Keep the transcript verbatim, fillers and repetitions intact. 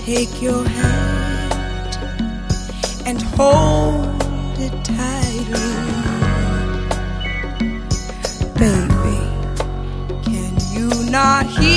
take your hand and hold it tightly. Baby, can you not hear